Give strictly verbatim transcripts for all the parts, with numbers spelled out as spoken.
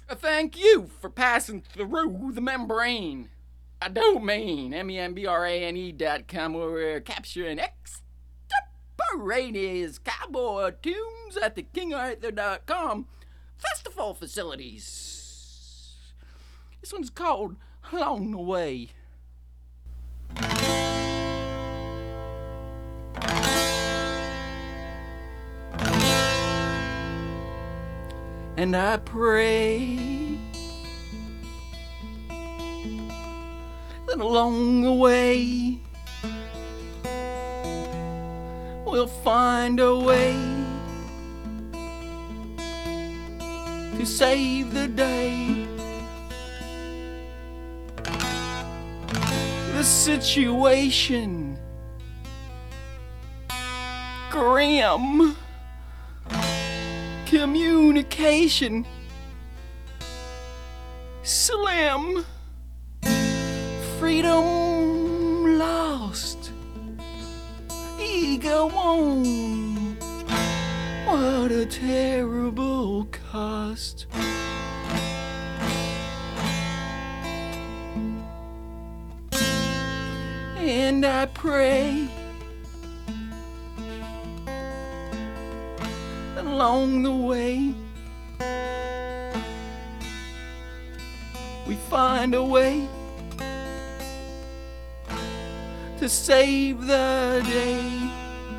Thank you for passing through the membrane. A domain, M E M B R A N E dot com, where we're capturing extemporaneous cowboy tunes at the king arthur dot com festival facilities. This one's called Along the Way. And I pray that along the way we'll find a way to save the day. The situation grim. Communication slim. Freedom lost. Ego won. What a terrible cost. And I pray along the way we find a way to save the day.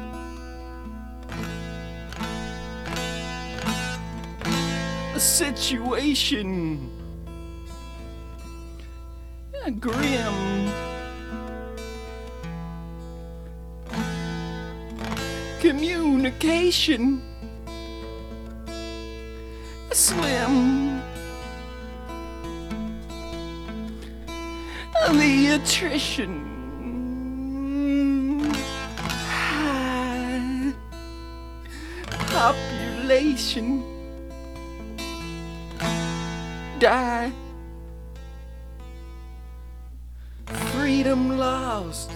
A situation grim. Communication slim. The attrition high. Population die. Freedom lost.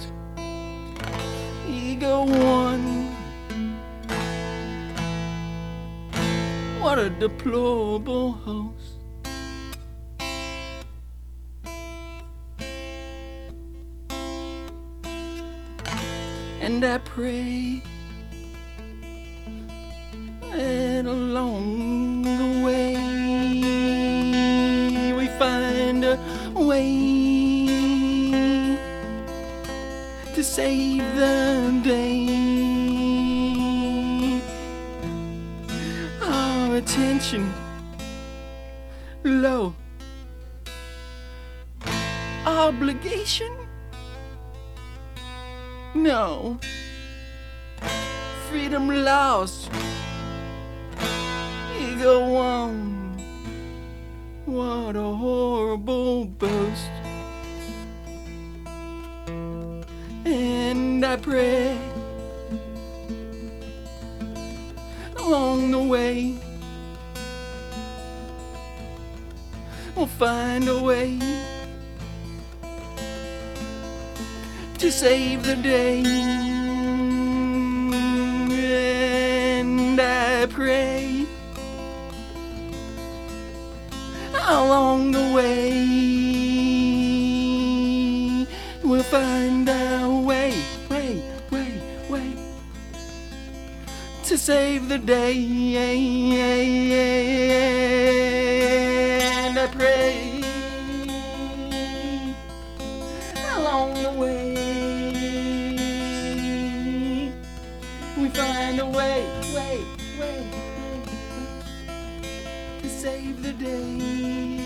Ego won. What a deplorable host. And I pray that along the way we find a way to save the day. Our attention low. Obligation? No. Freedom lost. Ego won. What a horrible boast. And I pray along the way we'll find a way to save the day. And I pray along the way we'll find a way, way, way, way to save the day. And I pray along the way we find a way, way, way, way to save the day.